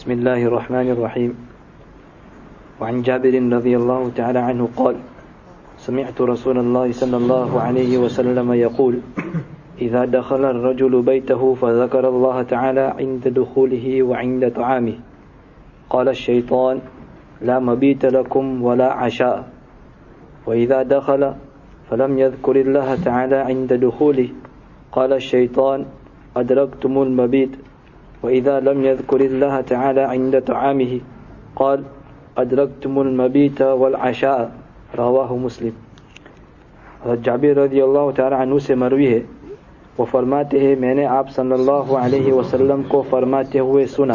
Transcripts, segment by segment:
بسم الله الرحمن الرحيم. وعن جابر رضي الله تعالى عنه قال: سمعت رسول الله صلى الله عليه وسلم يقول: إذا دخل الرجل بيته فذكر الله تعالى عند دخوله وعند طعامه قال الشيطان: لا مبيت لكم ولا عشاء. وإذا دخل فلم يذكر الله تعالى عند دخوله قال الشيطان: أدركتم المبيت. وإذا لم يذكر الله تعالى عند طعامه قال: أدركتم المبيت والعشاء. رواہ مسلم. حضرت جابر رضی اللہ تعالی عنہ سے مروی ہے، وہ فرماتے ہیں میں نے آپ صلی اللہ علیہ وسلم کو فرماتے ہوئے سنا،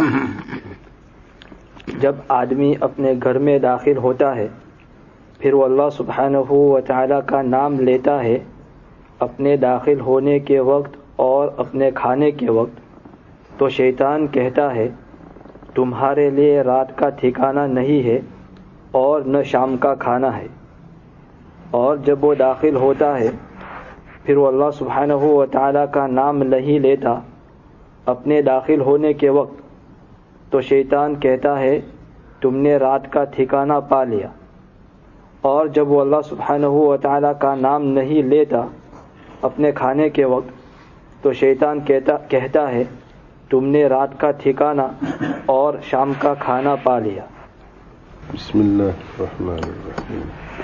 جب آدمی اپنے گھر میں داخل ہوتا ہے پھر وہ اللہ سبحانہ و تعالی کا نام لیتا ہے اپنے داخل ہونے کے وقت اور اپنے کھانے کے وقت، تو شیطان کہتا ہے تمہارے لیے رات کا ٹھکانہ نہیں ہے اور نہ شام کا کھانا ہے. اور جب وہ داخل ہوتا ہے پھر وہ اللہ سبحانہ و تعالی کا نام نہیں لیتا اپنے داخل ہونے کے وقت، تو شیطان کہتا ہے تم نے رات کا ٹھکانہ پا لیا. اور جب وہ اللہ سبحانہ و تعالی کا نام نہیں لیتا اپنے کھانے کے وقت، تو شیطان کہتا ہے تم نے رات کا ٹھکانہ اور شام کا کھانا پا لیا. بسم اللہ الرحمن الرحیم.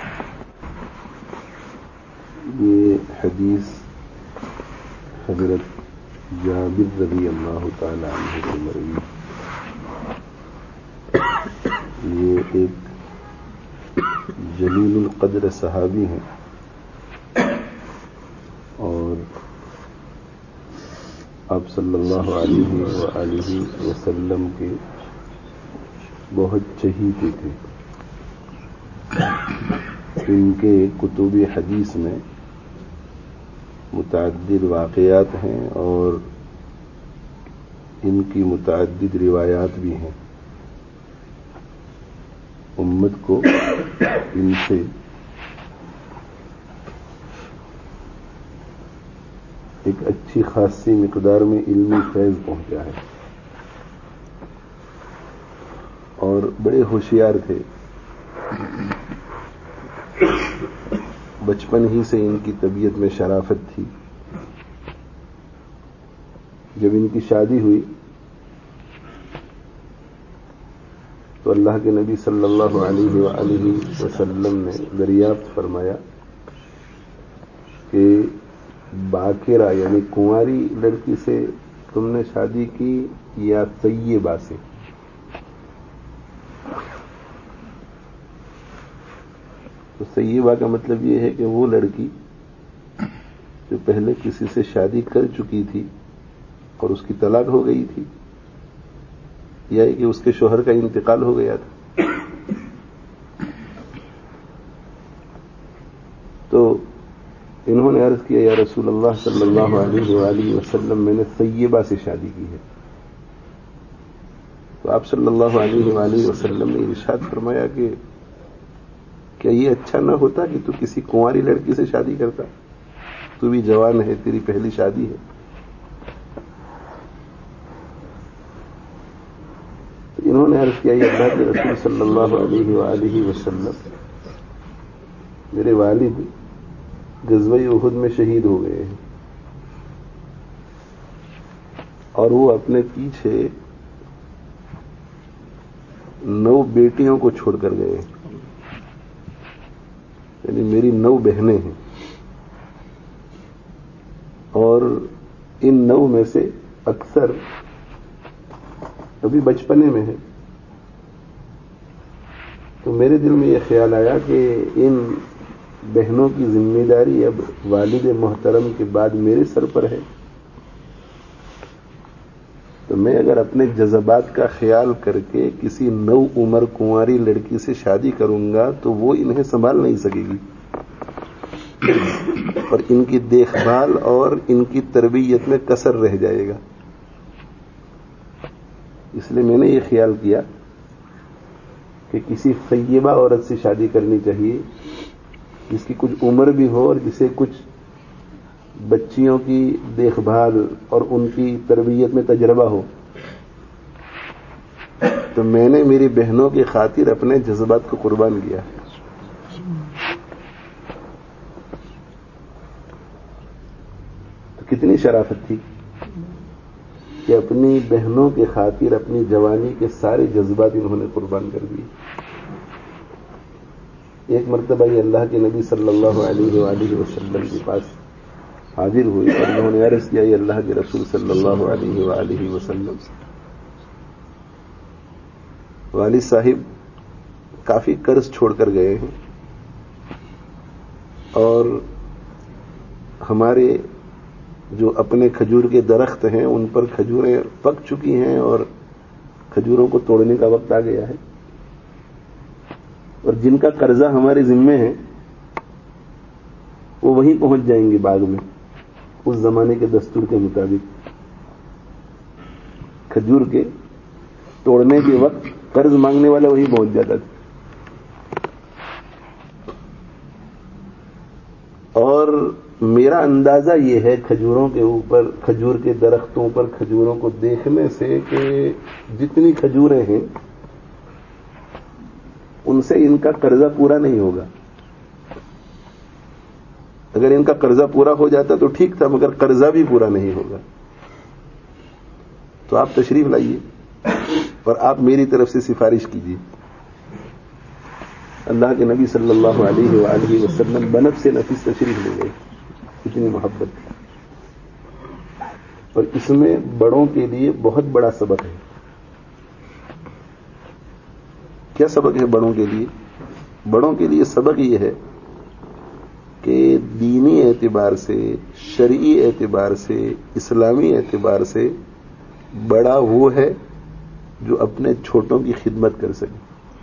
یہ حدیث حضرت جابر رضی اللہ تعالی عنہ سے مروی. یہ ایک جلیل القدر صحابی ہیں اور آپ صلی اللہ علیہ وآلہ وسلم کے بہت چہیتے تھے. ان کے کتب حدیث میں متعدد واقعات ہیں اور ان کی متعدد روایات بھی ہیں. امت کو ان سے ایک اچھی خاصی مقدار میں علمی فیض پہنچا ہے اور بڑے ہوشیار تھے. بچپن ہی سے ان کی طبیعت میں شرافت تھی. جب ان کی شادی ہوئی تو اللہ کے نبی صلی اللہ علیہ وآلہ وسلم نے دریافت فرمایا کہ باکرہ یعنی کنواری لڑکی سے تم نے شادی کی یا طیبہ سے؟ تو طیبہ کا مطلب یہ ہے کہ وہ لڑکی جو پہلے کسی سے شادی کر چکی تھی اور اس کی طلاق ہو گئی تھی، یا کہ اس کے شوہر کا انتقال ہو گیا تھا. تو انہوں نے عرض کیا یا رسول اللہ صلی اللہ علیہ وآلہ وسلم میں نے طیبہ سے شادی کی ہے. تو آپ صلی اللہ علیہ وآلہ وسلم نے ارشاد فرمایا کہ کیا یہ اچھا نہ ہوتا کہ تو کسی کنواری لڑکی سے شادی کرتا؟ تو بھی جوان ہے، تیری پہلی شادی ہے. تو انہوں نے عرض کیا یا اللہ کے رسول صلی اللہ علیہ وآلہ وسلم، میرے والد غزوہ احد میں شہید ہو گئے ہیں اور وہ اپنے پیچھے 9 بیٹیوں کو چھوڑ کر گئے ہیں، یعنی میری 9 بہنیں ہیں اور ان 9 میں سے اکثر ابھی بچپنے میں ہیں. تو میرے دل میں یہ خیال آیا کہ ان بہنوں کی ذمہ داری اب والد محترم کے بعد میرے سر پر ہے، تو میں اگر اپنے جذبات کا خیال کر کے کسی نو عمر کنواری لڑکی سے شادی کروں گا تو وہ انہیں سنبھال نہیں سکے گی اور ان کی دیکھ بھال اور ان کی تربیت میں کسر رہ جائے گا. اس لیے میں نے یہ خیال کیا کہ کسی طیبہ عورت سے شادی کرنی چاہیے جس کی کچھ عمر بھی ہو اور جسے کچھ بچیوں کی دیکھ بھال اور ان کی تربیت میں تجربہ ہو. تو میں نے میری بہنوں کی خاطر اپنے جذبات کو قربان کیا. تو کتنی شرافت تھی کہ اپنی بہنوں کی خاطر اپنی جوانی کے سارے جذبات انہوں نے قربان کر دیے. ایک مرتبہ یہ اللہ کے نبی صلی اللہ علیہ وآلہ وسلم کے پاس حاضر ہوئی اور انہوں نے عرض کیا یہ اللہ کے رسول صلی اللہ علیہ وآلہ وسلم، والد صاحب کافی قرض چھوڑ کر گئے ہیں اور ہمارے جو اپنے کھجور کے درخت ہیں ان پر کھجوریں پک چکی ہیں اور کھجوروں کو توڑنے کا وقت آ گیا ہے، اور جن کا قرضہ ہمارے ذمے ہے وہ وہیں پہنچ جائیں گے باغ میں. اس زمانے کے دستور کے مطابق کھجور کے توڑنے کے وقت قرض مانگنے والا وہیں پہنچ جاتا تھا. اور میرا اندازہ یہ ہے کھجوروں کے اوپر، کھجور کے درختوں پر کھجوروں کو دیکھنے سے کہ جتنی کھجوریں ہیں ان سے ان کا قرضہ پورا نہیں ہوگا. اگر ان کا قرضہ پورا ہو جاتا تو ٹھیک تھا، مگر قرضہ بھی پورا نہیں ہوگا. تو آپ تشریف لائیے اور آپ میری طرف سے سفارش کیجیے. اللہ کے نبی صلی اللہ علیہ وآلہ وسلم بنفس نفیس تشریف لے گئے. اتنی محبت تھی. اور اس میں بڑوں کے لیے بہت بڑا سبق ہے. کیا سبق ہے بڑوں کے لیے؟ بڑوں کے لیے سبق یہ ہے کہ دینی اعتبار سے، شرعی اعتبار سے، اسلامی اعتبار سے بڑا وہ ہے جو اپنے چھوٹوں کی خدمت کر سکے.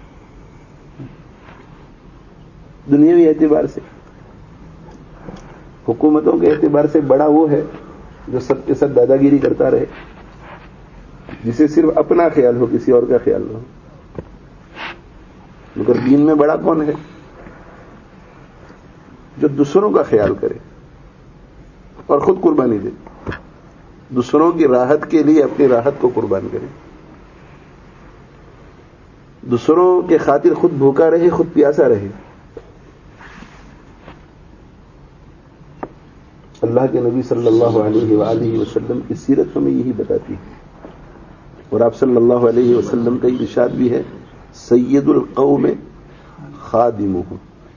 دنیاوی اعتبار سے، حکومتوں کے اعتبار سے بڑا وہ ہے جو سب کے ساتھ دادا گیری کرتا رہے، جسے صرف اپنا خیال ہو، کسی اور کا خیال نہ ہو. مگر دین میں بڑا کون ہے؟ جو دوسروں کا خیال کرے اور خود قربانی دے. دوسروں کی راحت کے لیے اپنی راحت کو قربان کرے. دوسروں کے خاطر خود بھوکا رہے، خود پیاسا رہے. اللہ کے نبی صلی اللہ علیہ وآلہ وسلم کی سیرت ہمیں یہی بتاتی ہے. اور آپ صلی اللہ علیہ وسلم کا ارشاد بھی ہے، سید القوم خادمہ.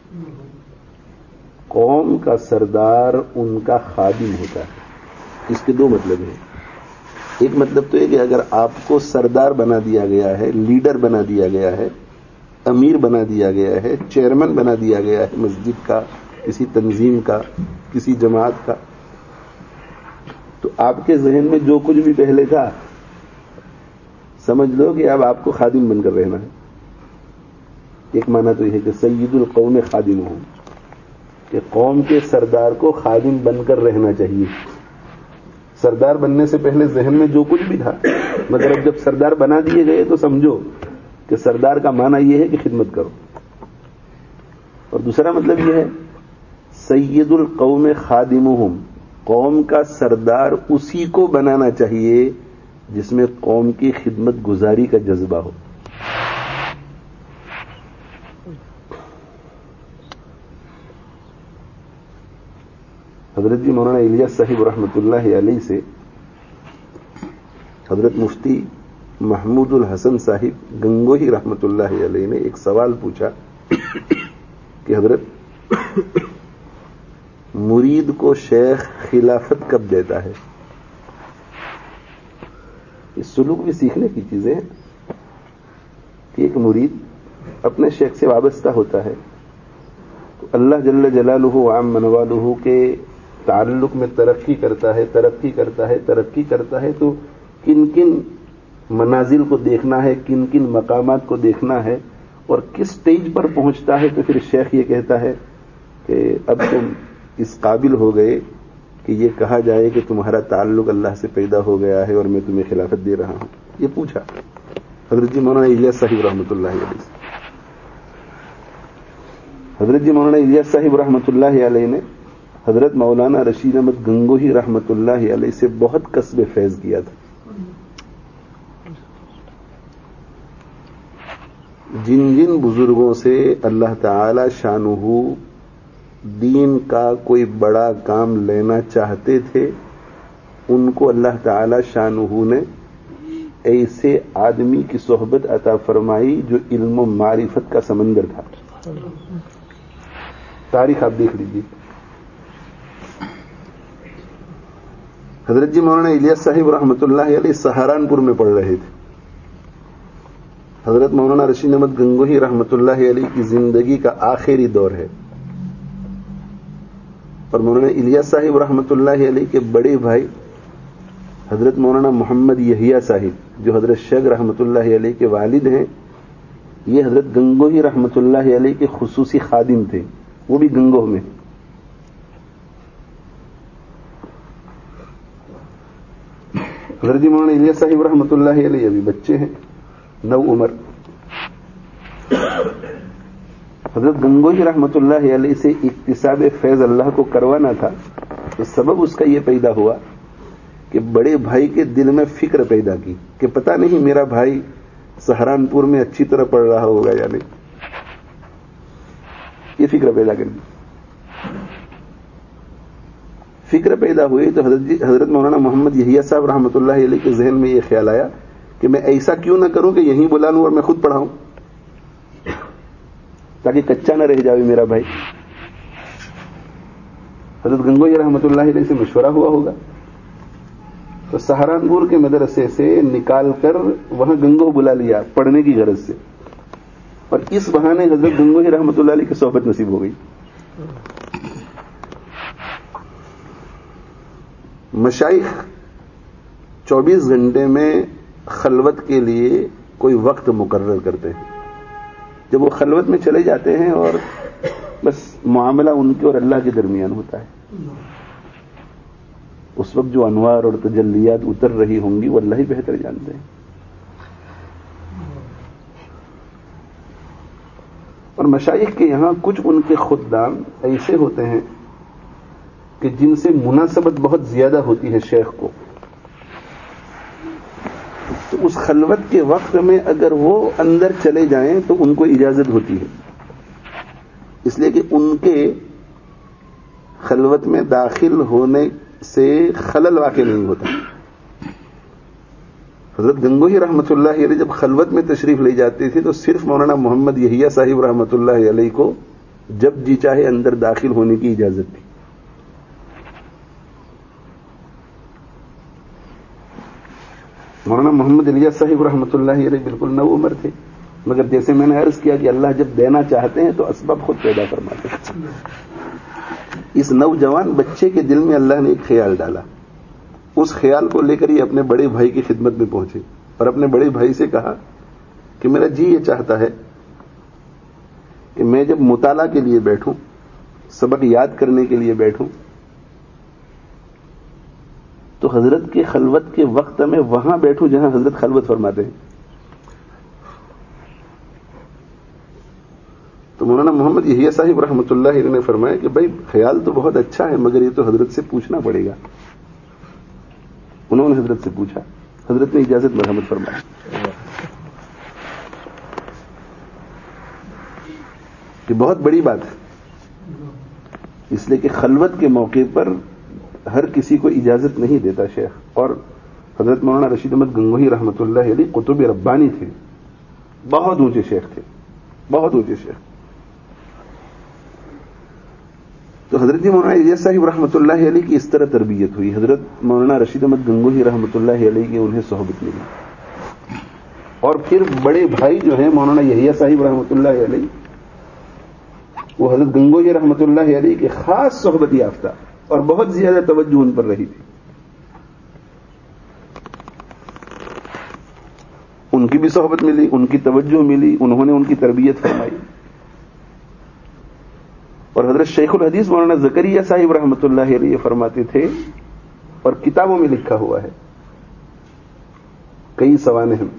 قوم کا سردار ان کا خادم ہوتا ہے. اس کے دو مطلب ہیں. ایک مطلب تو یہ کہ اگر آپ کو سردار بنا دیا گیا ہے، لیڈر بنا دیا گیا ہے، امیر بنا دیا گیا ہے، چیئرمین بنا دیا گیا ہے مسجد کا، کسی تنظیم کا، کسی جماعت کا، تو آپ کے ذہن میں جو کچھ بھی پہلے تھا سمجھ لو کہ اب آپ کو خادم بن کر رہنا ہے. ایک معنی تو یہ ہے کہ سید القوم خادم ہوں، کہ قوم کے سردار کو خادم بن کر رہنا چاہیے. سردار بننے سے پہلے ذہن میں جو کچھ بھی تھا، مگر اب جب سردار بنا دیے گئے تو سمجھو کہ سردار کا معنی یہ ہے کہ خدمت کرو. اور دوسرا مطلب یہ ہے سید القوم خادمہم، قوم کا سردار اسی کو بنانا چاہیے جس میں قوم کی خدمت گزاری کا جذبہ ہو. حضرت جی مولانا الیاس صاحب رحمۃ اللہ علیہ سے حضرت مفتی محمود الحسن صاحب گنگوہی رحمۃ اللہ علیہ نے ایک سوال پوچھا کہ حضرت مرید کو شیخ خلافت کب دیتا ہے؟ اس سلوک بھی سیکھنے کی چیزیں ہیں کہ ایک مرید اپنے شیخ سے وابستہ ہوتا ہے تو اللہ جل جلالہ وعم منوالہ کے تعلق میں ترقی کرتا ہے تو کن کن منازل کو دیکھنا ہے، کن کن مقامات کو دیکھنا ہے، اور کس سٹیج پر پہنچتا ہے تو پھر شیخ یہ کہتا ہے کہ اب تم اس قابل ہو گئے کہ یہ کہا جائے کہ تمہارا تعلق اللہ سے پیدا ہو گیا ہے اور میں تمہیں خلافت دے رہا ہوں. یہ پوچھا حضرت جی مولانا الیاس صاحب رحمۃ اللہ علیہ سے. حضرت جی مولانا الیاس صاحب رحمۃ اللہ علیہ نے حضرت مولانا رشید احمد گنگوہی رحمۃ اللہ علیہ سے بہت کسب فیض کیا تھا. جن جن بزرگوں سے اللہ تعالی شانہ دین کا کوئی بڑا کام لینا چاہتے تھے ان کو اللہ تعالی شانہ نے ایسے آدمی کی صحبت عطا فرمائی جو علم و معرفت کا سمندر تھا. تاریخ آپ دیکھ لیجیے. حضرت جی مولانا الیاس صاحب رحمۃ اللہ علیہ سہارنپور میں پڑھ رہے تھے. حضرت مولانا رشید احمد گنگوہی رحمۃ اللہ علیہ کی زندگی کا آخری دور ہے اور مولانا الیاس صاحب رحمۃ اللہ علیہ کے بڑے بھائی حضرت مولانا محمد یحییٰ صاحب جو حضرت شیخ رحمۃ اللہ علیہ کے والد ہیں یہ حضرت گنگوہی رحمۃ اللہ علیہ کے خصوصی خادم تھے. وہ بھی گنگوہ میں. حضرت جی مولانا الیاس صاحب رحمۃ اللہ علیہ ابھی بچے ہیں نو عمر. حضرت گنگوہی رحمۃ اللہ علیہ سے اکتساب فیض اللہ کو کروانا تھا تو سبب اس کا یہ پیدا ہوا کہ بڑے بھائی کے دل میں فکر پیدا کی کہ پتہ نہیں میرا بھائی سہارنپور میں اچھی طرح پڑھ رہا ہوگا یا نہیں. یہ فکر پیدا کر دی. فکر پیدا ہوئی تو حضرت مولانا محمد یحییٰ صاحب رحمۃ اللہ علیہ کے ذہن میں یہ خیال آیا کہ میں ایسا کیوں نہ کروں کہ یہیں بلا لوں اور میں خود پڑھاؤں تاکہ کچا نہ رہ جائے میرا بھائی. حضرت گنگوہی رحمۃ اللہ علیہ سے مشورہ ہوا ہوگا تو سہارنپور کے مدرسے سے نکال کر وہاں گنگوہ بلا لیا پڑھنے کی غرض سے اور اس بہانے حضرت گنگوہی رحمۃ اللہ علیہ کی صحبت نصیب ہو گئی. مشائخ 24 گھنٹے میں خلوت کے لیے کوئی وقت مقرر کرتے ہیں. جب وہ خلوت میں چلے جاتے ہیں اور بس معاملہ ان کے اور اللہ کے درمیان ہوتا ہے اس وقت جو انوار اور تجلیات اتر رہی ہوں گی وہ اللہ ہی بہتر جانتے ہیں. اور مشائخ کے یہاں کچھ ان کے خدام ایسے ہوتے ہیں کہ جن سے مناسبت بہت زیادہ ہوتی ہے شیخ کو تو اس خلوت کے وقت میں اگر وہ اندر چلے جائیں تو ان کو اجازت ہوتی ہے اس لیے کہ ان کے خلوت میں داخل ہونے سے خلل واقع نہیں ہوتا. حضرت گنگوہی رحمۃ اللہ علیہ جب خلوت میں تشریف لے جاتے تھے تو صرف مولانا محمد یحییٰ صاحب رحمۃ اللہ علیہ کو جب جی چاہے اندر داخل ہونے کی اجازت تھی. مولانا محمد الیاس صاحب رحمۃ اللہ علیہ بالکل نو عمر تھے مگر جیسے میں نے عرض کیا کہ اللہ جب دینا چاہتے ہیں تو اسباب خود پیدا فرماتے ہیں. اس نوجوان بچے کے دل میں اللہ نے ایک خیال ڈالا. اس خیال کو لے کر یہ اپنے بڑے بھائی کی خدمت میں پہنچے اور اپنے بڑے بھائی سے کہا کہ میرا جی یہ چاہتا ہے کہ میں جب مطالعہ کے لیے بیٹھوں سبق یاد کرنے کے لیے بیٹھوں تو حضرت کے خلوت کے وقت میں وہاں بیٹھوں جہاں حضرت خلوت فرماتے ہیں. تو مولانا محمد یحییٰ صاحب رحمۃ اللہ علیہ نے فرمایا کہ بھائی خیال تو بہت اچھا ہے مگر یہ تو حضرت سے پوچھنا پڑے گا. انہوں نے حضرت سے پوچھا حضرت نے اجازت مرحمت فرمائی. یہ بہت بڑی بات ہے اس لیے کہ خلوت کے موقع پر ہر کسی کو اجازت نہیں دیتا شیخ. اور حضرت مولانا رشید احمد گنگوہی رحمۃ اللہ علیہ قطب ربانی تھے بہت اونچے شیخ تھے بہت اونچے شیخ. تو حضرت مولانا الیاس صاحب رحمۃ اللہ علیہ کی اس طرح تربیت ہوئی. حضرت مولانا رشید احمد گنگوہی رحمۃ اللہ علیہ کی انہیں صحبت ملی اور پھر بڑے بھائی جو ہیں مولانا یحییٰ صاحب رحمۃ اللہ علیہ وہ حضرت گنگوہی رحمۃ اللہ علیہ کے خاص صحبت یافتہ اور بہت زیادہ توجہ ان پر رہی تھی. ان کی بھی صحبت ملی ان کی توجہ ملی انہوں نے ان کی تربیت فرمائی. اور حضرت شیخ الحدیث مولانا زکریا صاحب رحمۃ اللہ علیہ فرماتے تھے اور کتابوں میں لکھا ہوا ہے کئی سوانح میں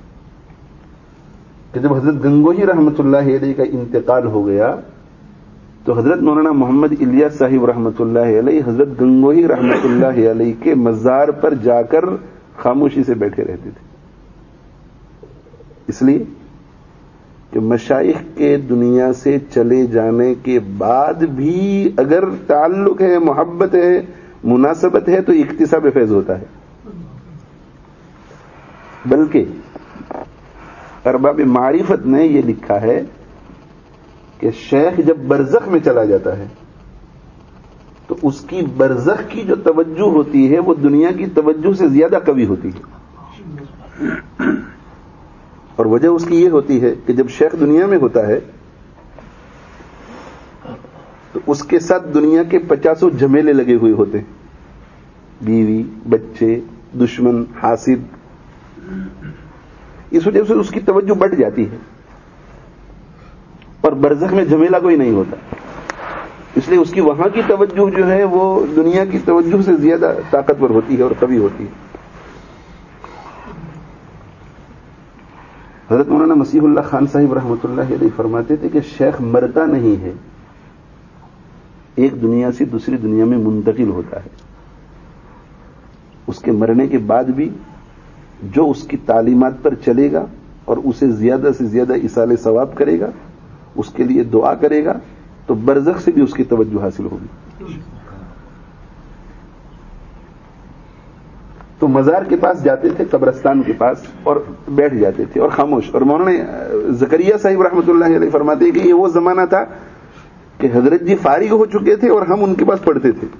کہ جب حضرت گنگوہی رحمۃ اللہ علیہ کا انتقال ہو گیا تو حضرت مولانا محمد الیاس صاحب رحمۃ اللہ علیہ حضرت گنگوہی رحمۃ اللہ علیہ کے مزار پر جا کر خاموشی سے بیٹھے رہتے تھے. اس لیے کہ مشائخ کے دنیا سے چلے جانے کے بعد بھی اگر تعلق ہے، محبت ہے، مناسبت ہے تو اکتساب فیض ہوتا ہے. بلکہ ارباب معرفت نے یہ لکھا ہے کہ شیخ جب برزخ میں چلا جاتا ہے تو اس کی برزخ کی جو توجہ ہوتی ہے وہ دنیا کی توجہ سے زیادہ قوی ہوتی ہے. اور وجہ اس کی یہ ہوتی ہے کہ جب شیخ دنیا میں ہوتا ہے تو اس کے ساتھ دنیا کے 50 جھمیلے لگے ہوئے ہوتے ہیں، بیوی، بچے، دشمن، حاسد. اس وجہ سے اس کی توجہ بٹ جاتی ہے اور برزخ میں جھمیلا کوئی نہیں ہوتا، اس لیے اس کی وہاں کی توجہ جو ہے وہ دنیا کی توجہ سے زیادہ طاقتور ہوتی ہے اور قوی ہوتی ہے. حضرت مولانا مسیح اللہ خان صاحب رحمۃ اللہ علیہ فرماتے تھے کہ شیخ مرتا نہیں ہے، ایک دنیا سے دوسری دنیا میں منتقل ہوتا ہے. اس کے مرنے کے بعد بھی جو اس کی تعلیمات پر چلے گا اور اسے زیادہ سے زیادہ ایصال ثواب کرے گا، اس کے لیے دعا کرے گا تو برزخ سے بھی اس کی توجہ حاصل ہوگی. تو مزار کے پاس جاتے تھے، قبرستان کے پاس، اور بیٹھ جاتے تھے اور خاموش. اور مولانا زکریا صاحب رحمۃ اللہ علیہ فرماتے ہیں کہ یہ وہ زمانہ تھا کہ حضرت جی فارغ ہو چکے تھے اور ہم ان کے پاس پڑھتے تھے.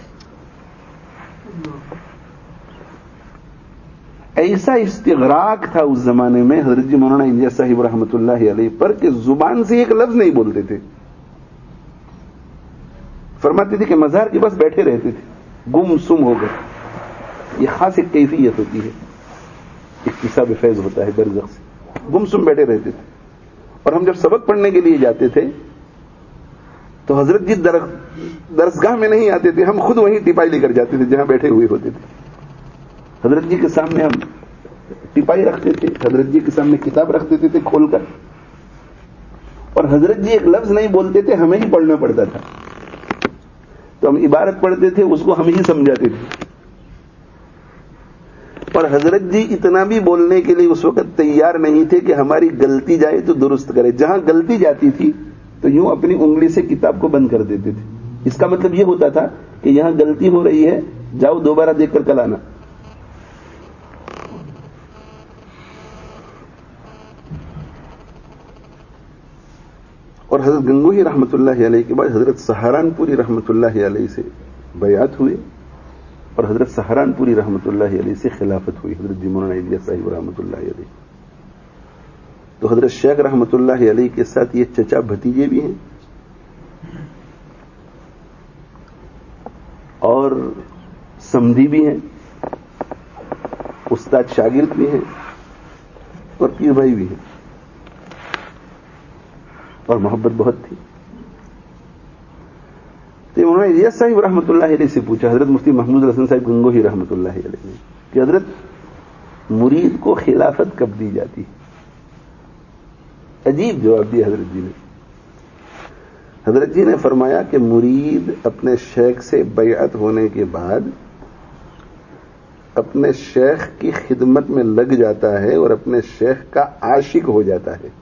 ایسا استغراق تھا اس زمانے میں حضرت جی مولانا الیاس صاحب رحمۃ اللہ علیہ پر کہ زبان سے ایک لفظ نہیں بولتے تھے. فرماتے تھے کہ مزار کے پاس بیٹھے رہتے تھے گم سم ہو گئے. یہ خاص ایک کیفیت ہوتی ہے، اکتساب فیض ہوتا ہے برزخ سے. گم سم بیٹھے رہتے تھے. اور ہم جب سبق پڑھنے کے لیے جاتے تھے تو حضرت جی درسگاہ میں نہیں آتے تھے، ہم خود وہیں ٹپائی لے کر جاتے تھے جہاں بیٹھے ہوئے ہوتے تھے. حضرت جی کے سامنے ہم ٹپائی رکھتے تھے، حضرت جی کے سامنے کتاب رکھ دیتے تھے کھول کر، اور حضرت جی ایک لفظ نہیں بولتے تھے، ہمیں ہی پڑھنا پڑتا تھا. تو ہم عبارت پڑھتے تھے، اس کو ہم ہی سمجھاتے تھے. اور حضرت جی اتنا بھی بولنے کے لیے اس وقت تیار نہیں تھے کہ ہماری غلطی جائے تو درست کرے. جہاں غلطی جاتی تھی تو یوں اپنی انگلی سے کتاب کو بند کر دیتے تھے. اس کا مطلب یہ ہوتا تھا کہ یہاں غلطی ہو رہی ہے، جاؤ دوبارہ دیکھ کر کل آنا. اور حضرت گنگوہی رحمۃ اللہ علیہ کے بعد حضرت سہارنپوری رحمۃ اللہ علیہ سے بیعت ہوئے اور حضرت سہارنپوری رحمۃ اللہ علیہ سے خلافت ہوئی حضرت جی مولانا الیاس صاحب رحمۃ اللہ علیہ. تو حضرت شیخ رحمۃ اللہ علیہ کے ساتھ یہ چچا بھتیجے بھی ہیں اور سمدھی بھی ہیں، استاد شاگرد بھی ہیں اور پیر بھائی بھی ہیں، اور محبت بہت تھی. تو انہوں نے الیاس صاحب رحمۃ اللہ علیہ سے پوچھا، حضرت مفتی محمود الحسن صاحب گنگوہی رحمۃ اللہ علیہ نے، کہ حضرت مرید کو خلافت کب دی جاتی؟ عجیب جواب دیا حضرت جی نے. حضرت جی نے فرمایا کہ مرید اپنے شیخ سے بیعت ہونے کے بعد اپنے شیخ کی خدمت میں لگ جاتا ہے اور اپنے شیخ کا عاشق ہو جاتا ہے،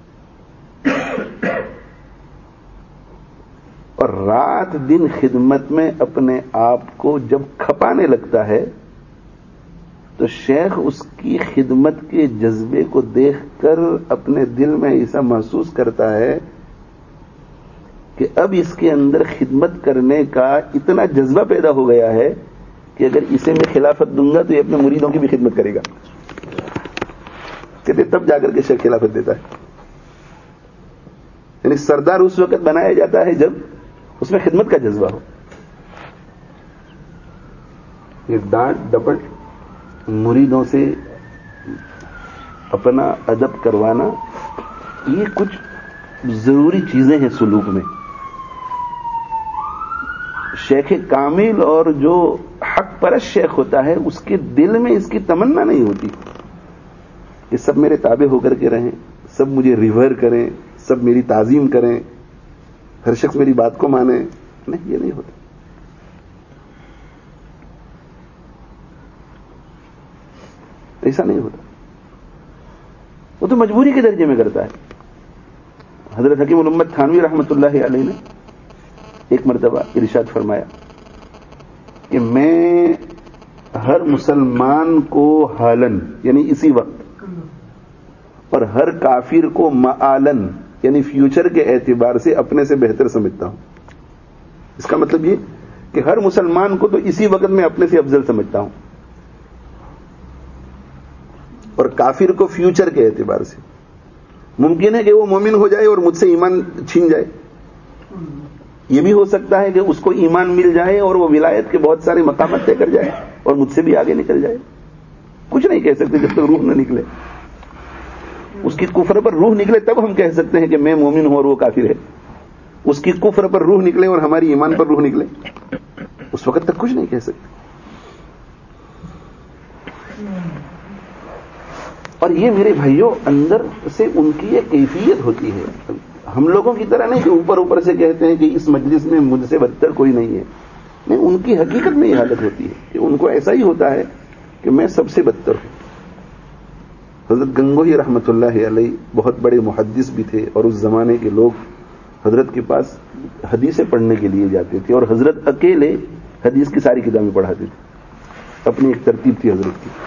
اور رات دن خدمت میں اپنے آپ کو جب کھپانے لگتا ہے تو شیخ اس کی خدمت کے جذبے کو دیکھ کر اپنے دل میں ایسا محسوس کرتا ہے کہ اب اس کے اندر خدمت کرنے کا اتنا جذبہ پیدا ہو گیا ہے کہ اگر اسے میں خلافت دوں گا تو یہ اپنے مریدوں کی بھی خدمت کرے گا. کہتے تب جا کر کے شیخ خلافت دیتا ہے. یعنی سردار اس وقت بنایا جاتا ہے جب اس میں خدمت کا جذبہ ہو. یہ ڈانٹ ڈپٹ مریدوں سے اپنا ادب کروانا، یہ کچھ ضروری چیزیں ہیں سلوک میں. شیخ کامل اور جو حق پرست شیخ ہوتا ہے اس کے دل میں اس کی تمنا نہیں ہوتی کہ سب میرے تابع ہو کر کے رہیں، سب مجھے ریور کریں، سب میری تعظیم کریں، ہر شخص میری بات کو مانے. نہیں، یہ نہیں ہوتا. ایسا نہیں ہوتا. وہ تو مجبوری کے درجے میں کرتا ہے. حضرت حکیم الامت تھانوی رحمۃ اللہ علیہ نے ایک مرتبہ ارشاد فرمایا کہ میں ہر مسلمان کو حالن یعنی اسی وقت اور ہر کافر کو معالن یعنی فیوچر کے اعتبار سے اپنے سے بہتر سمجھتا ہوں. اس کا مطلب یہ کہ ہر مسلمان کو تو اسی وقت میں اپنے سے افضل سمجھتا ہوں اور کافر کو فیوچر کے اعتبار سے. ممکن ہے کہ وہ مومن ہو جائے اور مجھ سے ایمان چھین جائے, یہ بھی ہو سکتا ہے کہ اس کو ایمان مل جائے اور وہ ولایت کے بہت سارے مقامات طے کر جائے اور مجھ سے بھی آگے نکل جائے. کچھ نہیں کہہ سکتے جب تک روح نہ نکلے. اس کی کفر پر روح نکلے تب ہم کہہ سکتے ہیں کہ میں مومن ہوں اور وہ کافر ہے. اس کی کفر پر روح نکلے اور ہماری ایمان پر روح نکلے, اس وقت تک کچھ نہیں کہہ سکتے. اور یہ میرے بھائیوں اندر سے ان کی ایک کیفیت ہوتی ہے. ہم لوگوں کی طرح نہیں کہ اوپر اوپر سے کہتے ہیں کہ اس مجلس میں مجھ سے بدتر کوئی نہیں ہے. نہیں, ان کی حقیقت میں یہ حالت ہوتی ہے کہ ان کو ایسا ہی ہوتا ہے کہ میں سب سے بدتر ہوں. حضرت گنگوہی رحمۃ اللہ علیہ بہت بڑے محدث بھی تھے اور اس زمانے کے لوگ حضرت کے پاس حدیثیں پڑھنے کے لیے جاتے تھے اور حضرت اکیلے حدیث کی ساری کتابیں پڑھاتے تھے. اپنی ایک ترتیب تھی حضرت کی.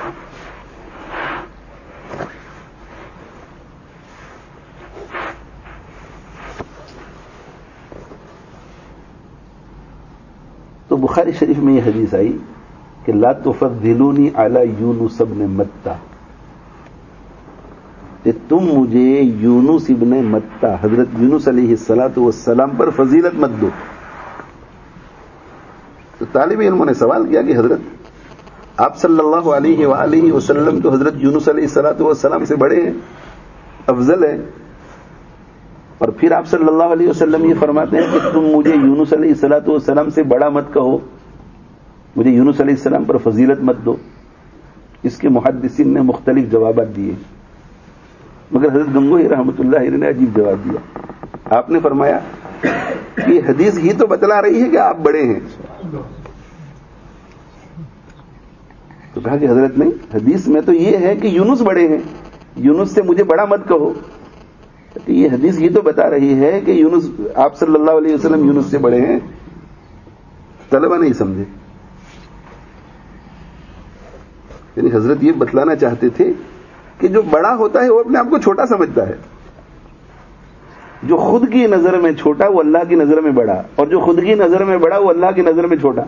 تو بخاری شریف میں یہ حدیث آئی کہ لا تفضلونی علی یونس ابن متہ, کہ تم مجھے یونس ابن متہ حضرت یونس علیہ الصلوۃ والسلام پر فضیلت مت دو. تو طالب علموں نے سوال کیا کہ حضرت آپ صلی اللہ علیہ وآلہ وسلم تو حضرت یونس علیہ الصلوۃ والسلام سے بڑے ہیں, افضل ہیں, اور پھر آپ صلی اللہ علیہ وسلم یہ فرماتے ہیں کہ تم مجھے یونس علیہ الصلوۃ والسلام سے بڑا مت کہو, مجھے یونس علیہ السلام پر فضیلت مت دو. اس کے محدثین نے مختلف جوابات دیے, مگر حضرت گنگوہی رحمۃ اللہ علیہ نے عجیب جواب دیا. آپ نے فرمایا کہ حدیث ہی تو بتلا رہی ہے کہ آپ بڑے ہیں. تو کہا کہ حضرت نہیں, حدیث میں تو یہ ہے کہ یونس بڑے ہیں, یونس سے مجھے بڑا مت کہو. کہ یہ حدیث یہ تو بتا رہی ہے کہ یونس آپ صلی اللہ علیہ وسلم یونس سے بڑے ہیں. طلبہ نہیں سمجھے. یعنی حضرت یہ بتلانا چاہتے تھے کہ جو بڑا ہوتا ہے وہ اپنے آپ کو چھوٹا سمجھتا ہے. جو خود کی نظر میں چھوٹا وہ اللہ کی نظر میں بڑا, اور جو خود کی نظر میں بڑا وہ اللہ کی نظر میں چھوٹا.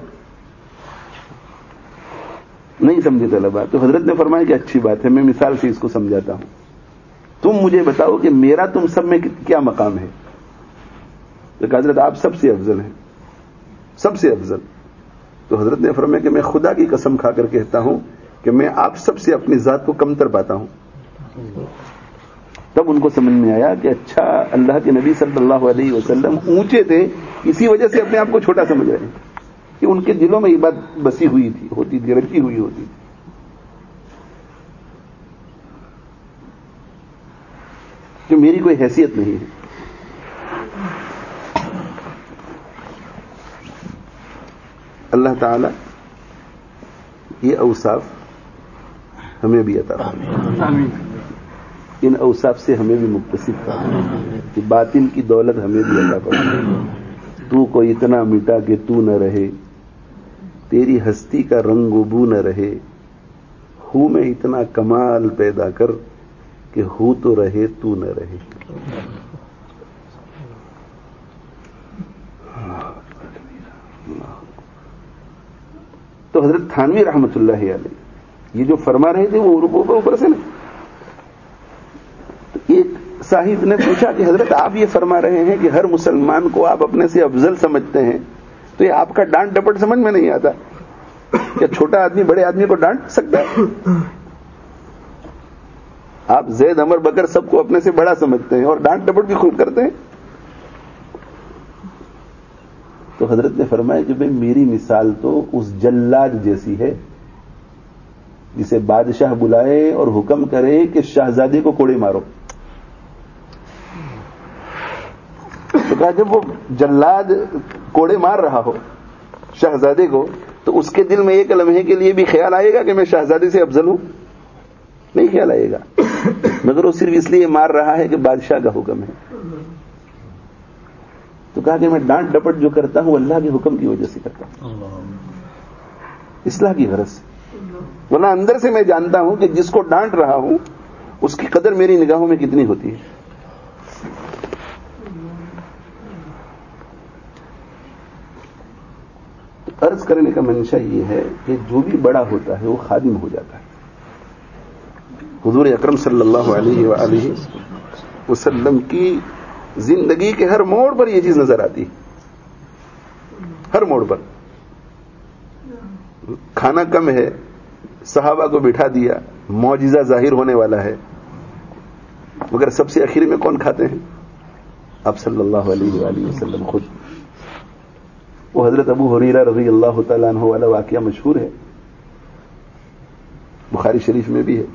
نہیں سمجھے طلبہ. تو حضرت نے فرمایا کہ اچھی بات ہے, میں مثال سے اس کو سمجھاتا ہوں. تم مجھے بتاؤ کہ میرا تم سب میں کیا مقام ہے. تو کہ حضرت آپ سب سے افضل ہیں, سب سے افضل. تو حضرت نے فرمایا کہ میں خدا کی قسم کھا کر کہتا ہوں کہ میں آپ سب سے اپنی ذات کو کمتر پاتا ہوں. تب ان کو سمجھ میں آیا کہ اچھا اللہ کے نبی صلی اللہ علیہ وسلم اونچے تھے, اسی وجہ سے اپنے آپ کو چھوٹا سمجھ رہے ہیں کہ ان کے دلوں میں یہ بات بسی ہوئی تھی, ہوتی تھی, رچی ہوئی ہوتی تھی. کہ میری کوئی حیثیت نہیں ہے. اللہ تعالی یہ اوصاف ہمیں بھی عطا فرمائے, ان اوصاف سے ہمیں بھی متصف فرمائے, کہ باطن کی دولت ہمیں بھی عطا فرمائے. تو کو اتنا مٹا کہ تو نہ رہے, تیری ہستی کا رنگ و بو نہ رہے. ہوں میں اتنا کمال پیدا کر کہ ہو تو رہے تو نہ رہے. تو حضرت تھانوی رحمۃ اللہ علیہ یہ جو فرما رہے تھے وہ اوپر سے نا. تو ایک صاحب نے پوچھا کہ حضرت آپ یہ فرما رہے ہیں کہ ہر مسلمان کو آپ اپنے سے افضل سمجھتے ہیں, تو یہ آپ کا ڈانٹ ڈپٹ سمجھ میں نہیں آتا. کیا چھوٹا آدمی بڑے آدمی کو ڈانٹ سکتا ہے؟ آپ زید عمر بکر سب کو اپنے سے بڑا سمجھتے ہیں اور ڈانٹ ڈپٹ بھی خوب کرتے ہیں. تو حضرت نے فرمایا کہ بھئی میری مثال تو اس جلاد جیسی ہے جسے بادشاہ بلائے اور حکم کرے کہ شہزادے کو کوڑے مارو. تو کہا جب وہ جلاد کوڑے مار رہا ہو شہزادے کو, تو اس کے دل میں ایک لمحے کے لیے بھی خیال آئے گا کہ میں شہزادے سے افضل ہوں؟ نہیں خیال آئے گا. مگر وہ صرف اس لیے مار رہا ہے کہ بادشاہ کا حکم ہے. تو کہا کہ میں ڈانٹ ڈپٹ جو کرتا ہوں اللہ کے حکم کی وجہ سے کرتا ہوں، اصلاح کی غرض سے، ورنہ اندر سے میں جانتا ہوں کہ جس کو ڈانٹ رہا ہوں اس کی قدر میری نگاہوں میں کتنی ہوتی ہے۔ عرض کرنے کا منشا یہ ہے کہ جو بھی بڑا ہوتا ہے وہ خادم ہو جاتا ہے۔ حضور اکرم صلی اللہ علیہ وآلہ وسلم کی زندگی کے ہر موڑ پر یہ چیز نظر آتی ہے، ہر موڑ پر۔ کھانا کم ہے، صحابہ کو بٹھا دیا، معجزہ ظاہر ہونے والا ہے، مگر سب سے آخر میں کون کھاتے ہیں؟ آپ صلی اللہ علیہ وآلہ وسلم خود۔ وہ حضرت ابو ہریرہ رضی اللہ تعالیٰ عنہ والا واقعہ مشہور ہے، بخاری شریف میں بھی ہے۔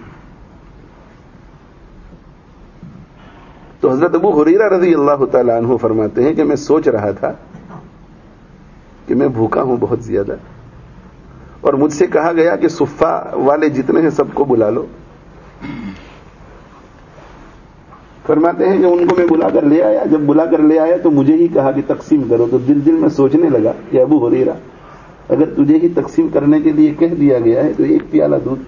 تو حضرت ابو ہریرہ رضی اللہ تعالیٰ عنہ فرماتے ہیں کہ میں سوچ رہا تھا کہ میں بھوکا ہوں بہت زیادہ، اور مجھ سے کہا گیا کہ صفہ والے جتنے ہیں سب کو بلا لو۔ فرماتے ہیں کہ ان کو میں بلا کر لے آیا، جب بلا کر لے آیا تو مجھے ہی کہا کہ تقسیم کرو، تو دل دل میں سوچنے لگا کہ ابو ہریرہ اگر تجھے ہی تقسیم کرنے کے لیے کہہ دیا گیا ہے تو ایک پیالہ دودھ،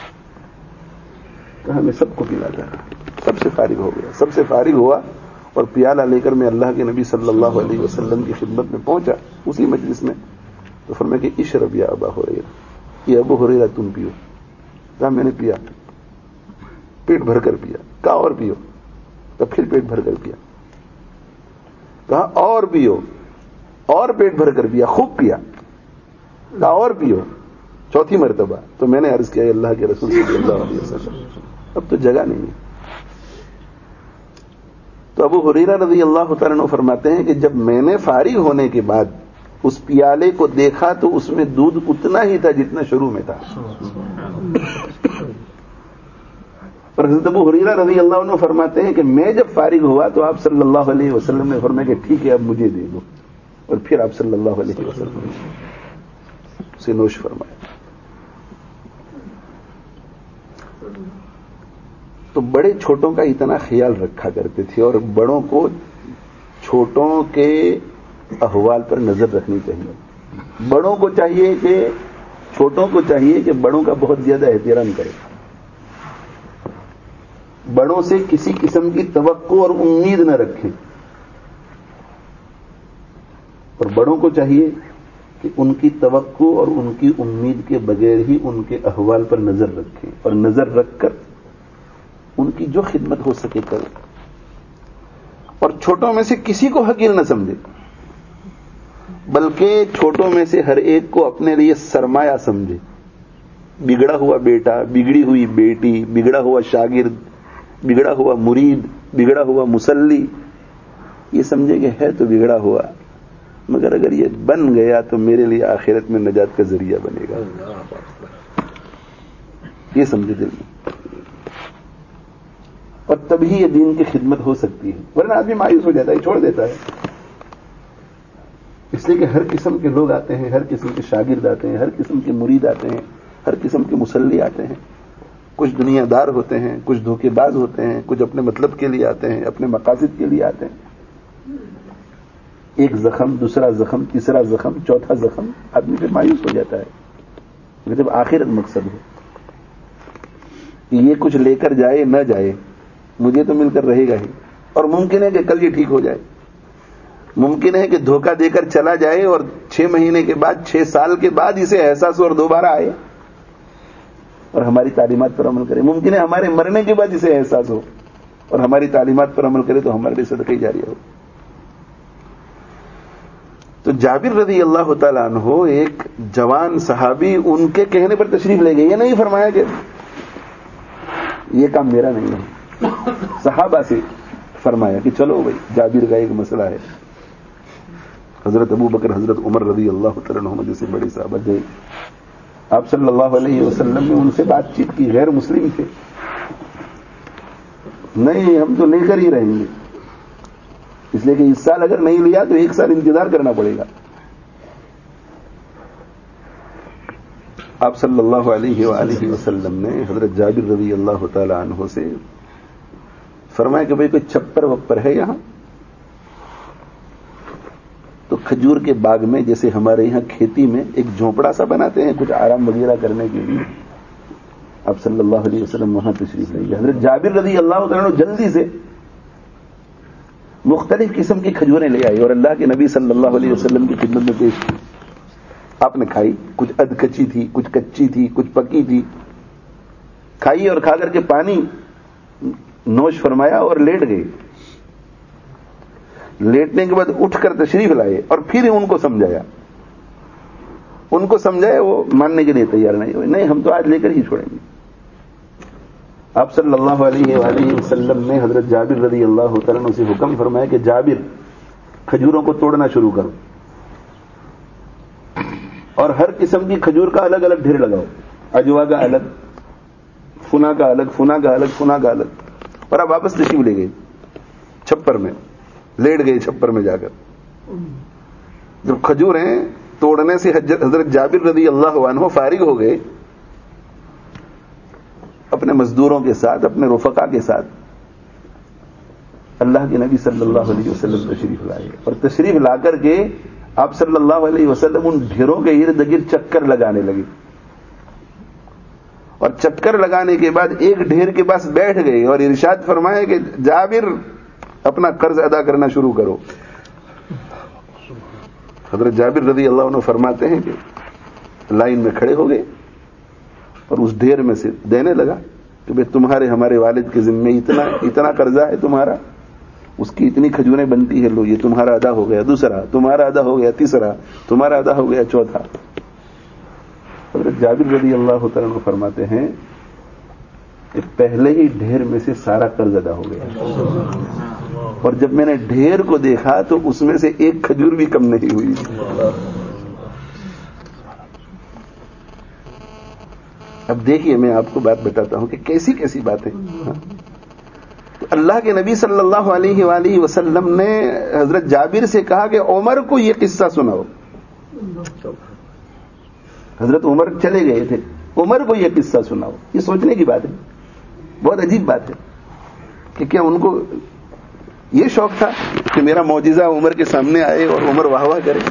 کہا میں سب کو پلاتا، سب سے فارغ ہو گیا، سب سے فارغ ہوا اور پیالہ لے کر میں اللہ کے نبی صلی اللہ علیہ وسلم کی خدمت میں پہنچا اسی مجلس میں، تو فرمایا کہ اشرب یا ابا ہریرہ، یہ ابو ہریرہ تم پیو۔ کہا میں نے پیا، پیٹ بھر کر پیا۔ کہا اور پیو، تو پھر پیٹ بھر کر پیا۔ کہا اور پیو، اور پیٹ بھر کر پیا، خوب پیا۔ کہا اور پیو، چوتھی مرتبہ۔ تو میں نے عرض کیا اللہ کے رسول صلی اللہ علیہ وسلم اب تو جگہ نہیں ہے۔ تو ابو ہریرہ رضی اللہ تعالیٰ عنہ فرماتے ہیں کہ جب میں نے فارغ ہونے کے بعد اس پیالے کو دیکھا تو اس میں دودھ اتنا ہی تھا جتنا شروع میں تھا۔ اور حضرت ابو ہریرہ رضی اللہ عنہ فرماتے ہیں کہ میں جب فارغ ہوا تو آپ صلی اللہ علیہ وسلم نے فرمایا کہ ٹھیک ہے اب مجھے دے دو، اور پھر آپ صلی اللہ علیہ وسلم نے اسے نوش فرمایا۔ تو بڑے چھوٹوں کا اتنا خیال رکھا کرتے تھے، اور بڑوں کو چھوٹوں کے احوال پر نظر رکھنی چاہیے۔ بڑوں کو چاہیے کہ چھوٹوں کو چاہیے کہ بڑوں کا بہت زیادہ احترام کرے، بڑوں سے کسی قسم کی توقع اور امید نہ رکھیں، اور بڑوں کو چاہیے کہ ان کی توقع اور ان کی امید کے بغیر ہی ان کے احوال پر نظر رکھیں، اور نظر رکھ کر ان کی جو خدمت ہو سکے کریں، اور چھوٹوں میں سے کسی کو حقیر نہ سمجھے، بلکہ چھوٹوں میں سے ہر ایک کو اپنے لیے سرمایہ سمجھے۔ بگڑا ہوا بیٹا، بگڑی ہوئی بیٹی، بگڑا ہوا شاگرد، بگڑا ہوا مرید، بگڑا ہوا مسلی، یہ سمجھے کہ ہے تو بگڑا ہوا، مگر اگر یہ بن گیا تو میرے لیے آخرت میں نجات کا ذریعہ بنے گا، یہ سمجھے دل میں، اور تبھی یہ دین کی خدمت ہو سکتی ہے، ورنہ آدمی مایوس ہو جاتا ہے، چھوڑ دیتا ہے۔ اس لیے کہ ہر قسم کے لوگ آتے ہیں، ہر قسم کے شاگرد آتے ہیں، ہر قسم کے مرید آتے ہیں، ہر قسم کے مسلی آتے ہیں، کچھ دنیا دار ہوتے ہیں، کچھ دھوکے باز ہوتے ہیں، کچھ اپنے مطلب کے لیے آتے ہیں، اپنے مقاصد کے لیے آتے ہیں۔ ایک زخم، دوسرا زخم، تیسرا زخم، چوتھا زخم، آدمی پھر مایوس ہو جاتا ہے۔ جب آخرت مقصد ہو کہ یہ کچھ لے کر جائے نہ جائے، مجھے تو مل کر رہے گا ہی، اور ممکن ہے کہ کل یہ ٹھیک ہو جائے، ممکن ہے کہ دھوکہ دے کر چلا جائے اور 6 مہینے کے بعد، 6 سال کے بعد اسے احساس ہو اور دوبارہ آئے اور ہماری تعلیمات پر عمل کرے، ممکن ہے ہمارے مرنے کے بعد اسے احساس ہو اور ہماری تعلیمات پر عمل کرے تو ہمارے لیے صدقہ جاریہ ہو۔ تو جابر رضی اللہ تعالیٰ عنہ ایک جوان صحابی ان کے کہنے پر تشریف لے گئے، یہ نہیں فرمایا کہ یہ کام میرا نہیں ہے، صحابہ سے فرمایا کہ چلو بھائی جابر کا ایک مسئلہ ہے۔ حضرت ابو بکر، حضرت عمر رضی اللہ تعالیٰ عنہ جیسے بڑے صحابہ گئے، آپ صلی اللہ علیہ وسلم نے ان سے بات چیت کی، غیر مسلم تھے، نہیں ہم تو لے کر ہی رہیں گے، اس لیے کہ اس سال اگر نہیں لیا تو 1 سال انتظار کرنا پڑے گا۔ آپ صلی اللہ علیہ وآلہ وسلم نے حضرت جابر رضی اللہ تعالی عنہ سے فرمایا کہ بھئی کوئی چھپر وپر ہے یہاں؟ کھجور کے باغ میں جیسے ہمارے یہاں کھیتی میں ایک جھونپڑا سا بناتے ہیں کچھ آرام وغیرہ کرنے کے لیے، آپ صلی اللہ علیہ وسلم وہاں تشریف لے گئے. حضرت جابر رضی اللہ تعالیٰ عنہ جلدی سے مختلف قسم کی کھجوریں لے آئے اور اللہ کے نبی صلی اللہ علیہ وسلم کی خدمت میں پیش کی. آپ نے کھائی، کچھ ادھ کچی تھی، کچھ کچی تھی، کچھ پکی تھی. کھائی اور کھا کر کے پانی نوش فرمایا اور لیٹ گئے. لیٹنے کے بعد اٹھ کر تشریف لائے اور پھر ان کو سمجھایا. وہ ماننے کے لیے تیار نہیں ہوئے. نہیں، ہم تو آج لے کر ہی چھوڑیں گے. آپ صلی اللہ علیہ وآلہ وسلم نے حضرت جابر رضی اللہ تعالیٰ عنہ سے حکم فرمایا کہ جابر کھجوروں کو توڑنا شروع کرو اور ہر قسم کی کھجور کا الگ الگ ڈھیر لگاؤ. اجوا کا الگ، فنا کا الگ، فنا کا الگ، فنا کا الگ. اور آپ واپس تشریف لے گئے چھپر میں، لیٹ گئے چھپر میں جا کر. جب کھجوریں توڑنے سے حضرت جابر رضی اللہ عنہ فارغ ہو گئے، اپنے مزدوروں کے ساتھ، اپنے رفقا کے ساتھ اللہ کے نبی صلی اللہ علیہ وسلم تشریف لائے اور تشریف لا کر کے آپ صلی اللہ علیہ وسلم ان ڈھیروں کے ارد گرد چکر لگانے لگے. اور چکر لگانے کے بعد ایک ڈھیر کے پاس بیٹھ گئے اور ارشاد فرمایا کہ جابر اپنا قرض ادا کرنا شروع کرو. حضرت جابر رضی اللہ عنہ فرماتے ہیں کہ لائن میں کھڑے ہو گئے اور اس ڈھیر میں سے دینے لگا کہ بھئی تمہارے ہمارے والد کے ذمے اتنا قرضہ ہے تمہارا، اس کی اتنی کھجوریں بنتی ہے، لو یہ تمہارا ادا ہو گیا. دوسرا تمہارا ادا ہو گیا. تیسرا تمہارا ادا ہو گیا. چوتھا. حضرت جابر رضی اللہ تعالیٰ عنہ فرماتے ہیں کہ پہلے ہی ڈھیر میں سے سارا قرض ادا ہو گیا اور جب میں نے ڈھیر کو دیکھا تو اس میں سے ایک کھجور بھی کم نہیں ہوئی. اب دیکھیے میں آپ کو بات بتاتا ہوں کہ کیسی کیسی باتیں. اللہ کے نبی صلی اللہ علیہ وآلہ وسلم نے حضرت جابر سے کہا کہ عمر کو یہ قصہ سناؤ. حضرت عمر چلے گئے تھے، عمر کو یہ قصہ سناؤ. یہ سوچنے کی بات ہے، بہت عجیب بات ہے کہ کیا ان کو یہ شوق تھا کہ میرا معجزہ عمر کے سامنے آئے اور عمر واہ واہ کرے؟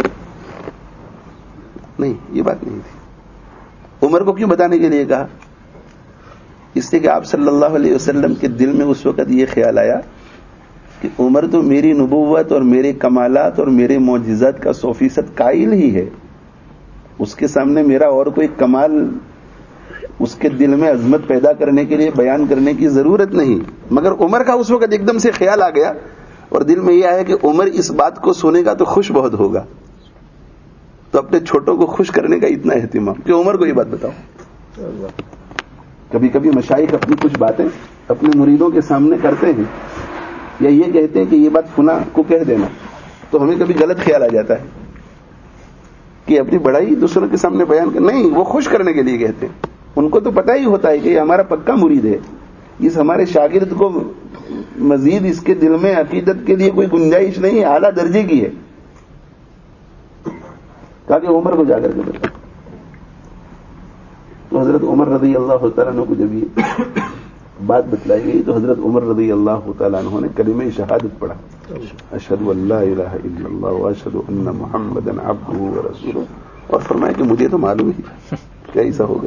نہیں، یہ بات نہیں تھی. عمر کو کیوں بتانے کے لیے کہا؟ اس لیے کہ آپ صلی اللہ علیہ وسلم کے دل میں اس وقت یہ خیال آیا کہ عمر تو میری نبوت اور میرے کمالات اور میرے معجزات کا 100% قائل ہی ہے، اس کے سامنے میرا اور کوئی کمال اس کے دل میں عظمت پیدا کرنے کے لیے بیان کرنے کی ضرورت نہیں. مگر عمر کا اس وقت ایک دم سے خیال آ گیا اور دل میں یہ آیا کہ عمر اس بات کو سنے گا تو خوش بہت ہوگا، تو اپنے چھوٹوں کو خوش کرنے کا اتنا اہتمام کہ عمر کو یہ بات بتاؤ. کبھی کبھی مشائخ اپنی کچھ باتیں اپنے مریدوں کے سامنے کرتے ہیں یا یہ کہتے ہیں کہ یہ بات فلاں کو کہہ دینا، تو ہمیں کبھی غلط خیال آ جاتا ہے کہ اپنی بڑائی دوسروں کے سامنے بیان کر. نہیں، وہ خوش کرنے کے لیے کہتے ہیں. ان کو تو پتہ ہی ہوتا ہے کہ یہ ہمارا پکا مرید ہے، اس ہمارے شاگرد کو مزید اس کے دل میں عقیدت کے لیے کوئی گنجائش نہیں، اعلیٰ درجے کی ہے. کہا کہ عمر کو جا کر کے بتا. تو حضرت عمر رضی اللہ تعالیٰ عنہ کو جب یہ بات بتلائی گئی تو حضرت عمر رضی اللہ تعالیٰ عنہ نے کلمہ شہادت پڑھا، اشہد ان لا الہ الا اللہ واشہد ان محمدا عبدہ ورسولہ، اور فرمایا کہ مجھے تو معلوم ہی تھا کہ ایسا ہوگا.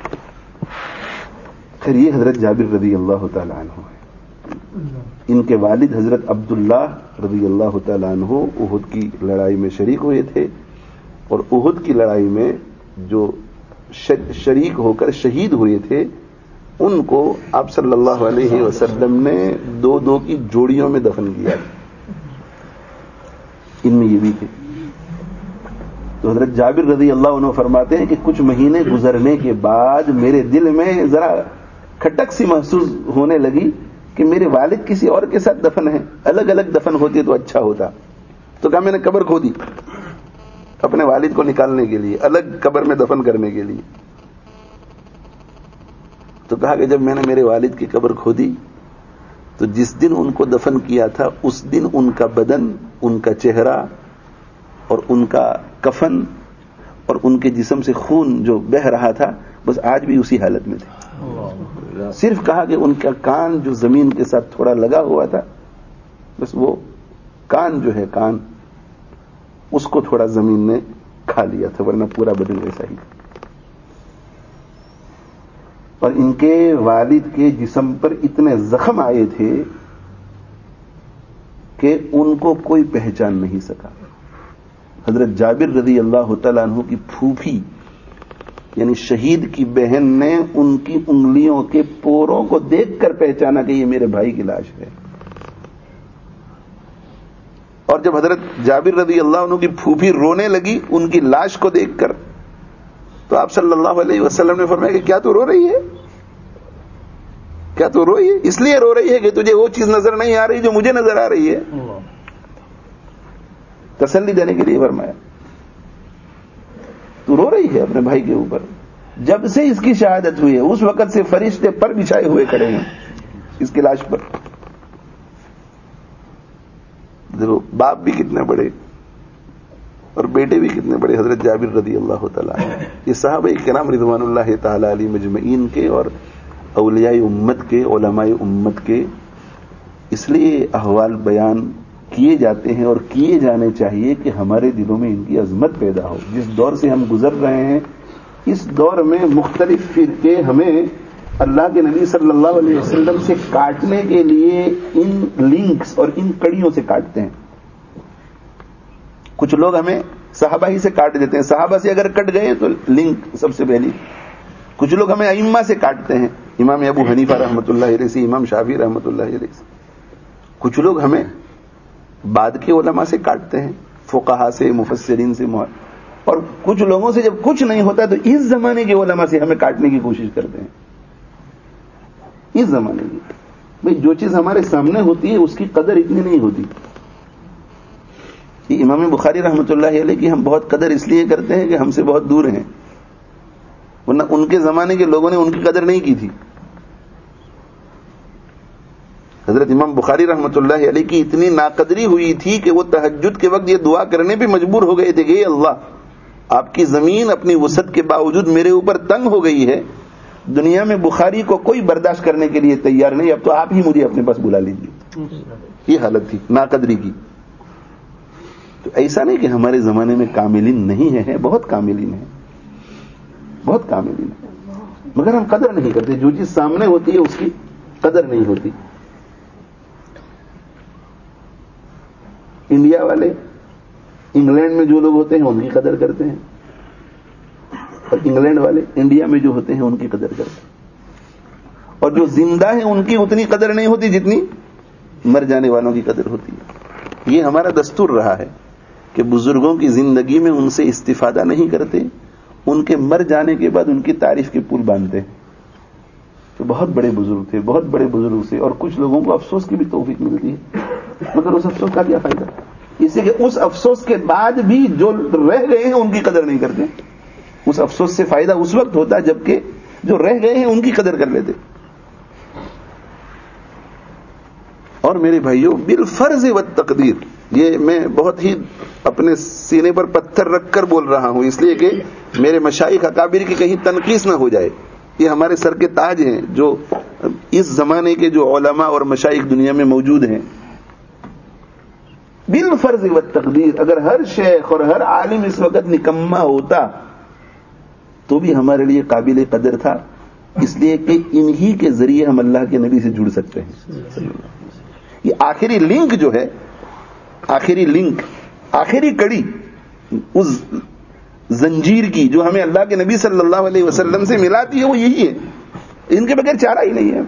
پھر یہ حضرت جابر رضی اللہ تعالیٰ عنہ ہے. ان کے والد حضرت عبداللہ رضی اللہ تعالیٰ عنہ احد کی لڑائی میں شریک ہوئے تھے اور احد کی لڑائی میں جو شریک ہو کر شہید ہوئے تھے ان کو آپ صلی اللہ علیہ وسلم نے 2 کی جوڑیوں میں دفن کیا. ان میں یہ بھی تھے. تو حضرت جابر رضی اللہ عنہ فرماتے ہیں کہ کچھ مہینے گزرنے کے بعد میرے دل میں ذرا کھٹک سی محسوس ہونے لگی کہ میرے والد کسی اور کے ساتھ دفن ہیں، الگ الگ دفن ہوتے تو اچھا ہوتا. تو کہا میں نے قبر کھودی اپنے والد کو نکالنے کے لیے، الگ قبر میں دفن کرنے کے لیے. تو کہا کہ جب میں نے میرے والد کی قبر کھودی تو جس دن ان کو دفن کیا تھا اس دن ان کا بدن، ان کا چہرہ اور ان کا کفن اور ان کے جسم سے خون جو بہہ رہا تھا بس آج بھی اسی حالت میں تھے. صرف کہا کہ ان کا کان جو زمین کے ساتھ تھوڑا لگا ہوا تھا، بس وہ کان جو ہے کان اس کو تھوڑا زمین نے کھا لیا تھا، ورنہ پورا بدن ویسا ہی تھا. اور ان کے والد کے جسم پر اتنے زخم آئے تھے کہ ان کو کوئی پہچان نہیں سکا. حضرت جابر رضی اللہ تعالیٰ عنہ کی پھوپھی یعنی شہید کی بہن نے ان کی انگلیوں کے پوروں کو دیکھ کر پہچانا کہ یہ میرے بھائی کی لاش ہے. اور جب حضرت جابر رضی اللہ عنہ کی پھوپھی رونے لگی ان کی لاش کو دیکھ کر، تو آپ صلی اللہ علیہ وسلم نے فرمایا کہ کیا تو رو رہی ہے؟ کیا تو روئی ہے؟ اس لیے رو رہی ہے کہ تجھے وہ چیز نظر نہیں آ رہی جو مجھے نظر آ رہی ہے. تسلی دینے کے لیے فرمایا تو رو رہی ہے اپنے بھائی کے اوپر. جب سے اس کی شہادت ہوئی ہے اس وقت سے فرشتے پر بچھائے ہوئے کھڑے ہیں اس کی لاش پر. دیکھو باپ بھی کتنے بڑے اور بیٹے بھی کتنے بڑے، حضرت جابر رضی اللہ تعالیٰ. یہ صحابہ کرام رضوان اللہ تعالی علیہ مجمعین کے اور اولیاء امت کے، علماء امت کے اس لیے احوال بیان کیے جاتے ہیں اور کیے جانے چاہیے کہ ہمارے دلوں میں ان کی عظمت پیدا ہو. جس دور سے ہم گزر رہے ہیں اس دور میں مختلف فرقے ہمیں اللہ کے نبی صلی اللہ علیہ وسلم سے کاٹنے کے لیے ان لنکس اور ان کڑیوں سے کاٹتے ہیں. کچھ لوگ ہمیں صحابہ ہی سے کاٹ دیتے ہیں، صحابہ سے اگر کٹ گئے تو لنک سب سے پہلی. کچھ لوگ ہمیں ائمہ سے کاٹتے ہیں، امام ابو حنیفہ رحمۃ اللہ علیہ سے، امام شافعی رحمۃ اللہ علیہ سے. کچھ لوگ ہمیں بعد کے علماء سے کاٹتے ہیں، فقہا سے، مفسرین سے. اور کچھ لوگوں سے جب کچھ نہیں ہوتا تو اس زمانے کے علماء سے ہمیں کاٹنے کی کوشش کرتے ہیں. اس زمانے کی بھئی جو چیز ہمارے سامنے ہوتی ہے اس کی قدر اتنی نہیں ہوتی. یہ امام بخاری رحمۃ اللہ علیہ کی ہم بہت قدر اس لیے کرتے ہیں کہ ہم سے بہت دور ہیں، ورنہ ان کے زمانے کے لوگوں نے ان کی قدر نہیں کی تھی. حضرت امام بخاری رحمۃ اللہ علیہ کی اتنی ناقدری ہوئی تھی کہ وہ تہجد کے وقت یہ دعا کرنے پہ مجبور ہو گئے تھے کہ اے اللہ آپ کی زمین اپنی وسعت کے باوجود میرے اوپر تنگ ہو گئی ہے، دنیا میں بخاری کو کوئی برداشت کرنے کے لیے تیار نہیں، اب تو آپ ہی مجھے اپنے پاس بلا لیجیے. یہ حالت تھی ناقدری کی. تو ایسا نہیں کہ ہمارے زمانے میں کاملین نہیں ہے، بہت کاملین ہیں، بہت کاملین ہیں، مگر ہم قدر نہیں کرتے. جو چیز سامنے ہوتی ہے اس کی قدر نہیں ہوتی. انڈیا والے انگلینڈ میں جو لوگ ہوتے ہیں ان کی قدر کرتے ہیں، اور انگلینڈ والے انڈیا میں جو ہوتے ہیں ان کی قدر کرتے ہیں. اور جو زندہ ہیں ان کی اتنی قدر نہیں ہوتی جتنی مر جانے والوں کی قدر ہوتی ہے. یہ ہمارا دستور رہا ہے کہ بزرگوں کی زندگی میں ان سے استفادہ نہیں کرتے، ان کے مر جانے کے بعد ان کی تعریف کے پل باندھتے ہیں. تو بہت بڑے بزرگ تھے، بہت بڑے بزرگ سے، اور کچھ لوگوں کو افسوس کی بھی توفیق ملتی ہے، مگر اس افسوس کا کیا فائدہ؟ اس لیے کہ اس افسوس کے بعد بھی جو رہ گئے ہیں ان کی قدر نہیں کرتے. اس افسوس سے فائدہ اس وقت ہوتا جبکہ جو رہ گئے ہیں ان کی قدر کر لیتے. اور میرے بھائیوں بالفرض والتقدیر، یہ میں بہت ہی اپنے سینے پر پتھر رکھ کر بول رہا ہوں اس لیے کہ میرے مشائخ اکابر کی کہیں تنقیص نہ ہو جائے. یہ ہمارے سر کے تاج ہیں جو اس زمانے کے جو علماء اور مشائخ دنیا میں موجود ہیں. بالفرض والتقدیر اگر ہر شیخ اور ہر عالم اس وقت نکما ہوتا تو بھی ہمارے لیے قابل قدر تھا، اس لیے کہ انہی کے ذریعے ہم اللہ کے نبی سے جڑ سکتے ہیں. یہ آخری لنک جو ہے، آخری لنک، آخری کڑی اس زنجیر کی جو ہمیں اللہ کے نبی صلی اللہ علیہ وسلم سے ملاتی ہے وہ یہی ہے. ان کے بغیر چارہ ہی نہیں ہے.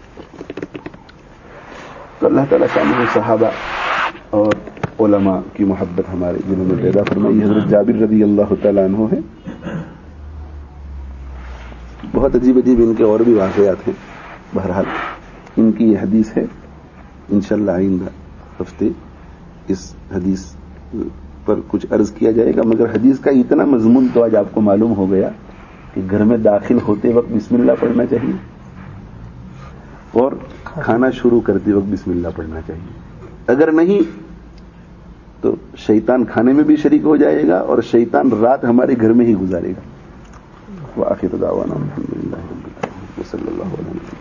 تو اللہ تعالیٰ شامل صحابہ اور علماء کی محبت ہمارے دلوں میں پیدا فرمائی. حضرت جابر رضی اللہ تعالیٰ عنہ ہے. بہت عجیب عجیب ان کے اور بھی واقعات ہیں. بہرحال ان کی یہ حدیث ہے، انشاءاللہ آئندہ ہفتے اس حدیث پر کچھ عرض کیا جائے گا. مگر حدیث کا اتنا مضمون تو آج آپ کو معلوم ہو گیا کہ گھر میں داخل ہوتے وقت بسم اللہ پڑھنا چاہیے اور کھانا شروع کرتے وقت بسم اللہ پڑھنا چاہیے. اگر نہیں تو شیطان کھانے میں بھی شریک ہو جائے گا اور شیطان رات ہمارے گھر میں ہی گزارے گا. وآخر دعوانا الحمدللہ رب العالمین وصلی اللہ علیہ وسلم.